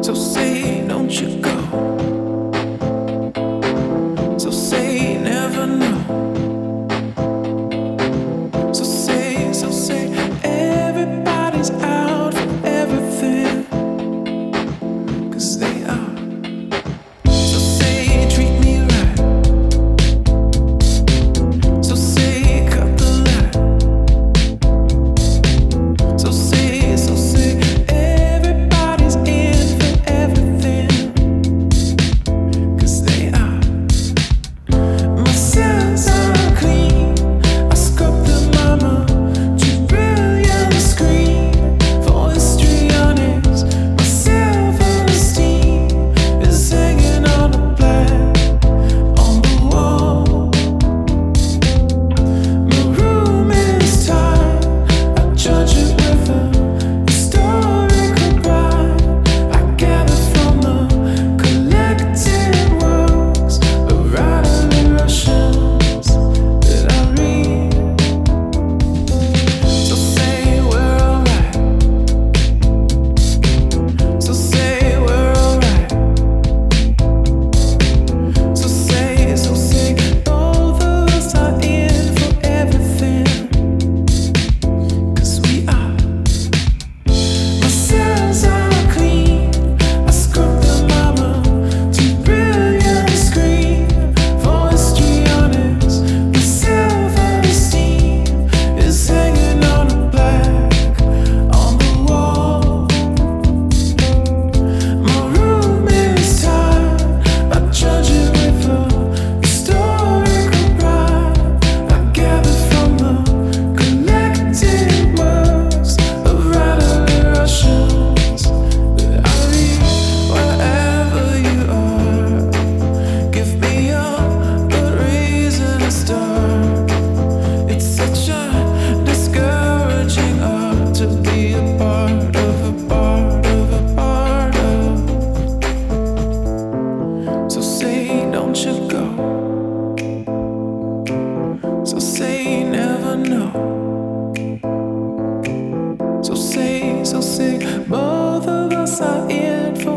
So say, don't you go. So say, never know. So say, everybody's out for everything. 'Cause they are. So say, treat me right. So say, cut the line. So say, everybody's in for everything. 'Cause they are. My cells are clean. I scrub the mama. Too brilliant screen for histrionics. My self-esteem is hanging on a plaque on the wall. My room is tight. I judge it with a historical pride. I gather from the collected works of writerly Russians that I read. So say we're alright. So say we're alright. So say, both of us are in for everything. 'Cause we are. My cells are clean. I scrub the mama. Too brilliant screen for histrionics. My self-esteem is hanging on a plaque on the wall. My room is tight. I judge it with a historical pride. I gather from the collected works of writerly Russians that I read. Wherever you are, give me a good reason to start. It's such a discouraging art to be a part of, a part of, a part of. So say, don't you go. So say, never know. So say, both of us are in for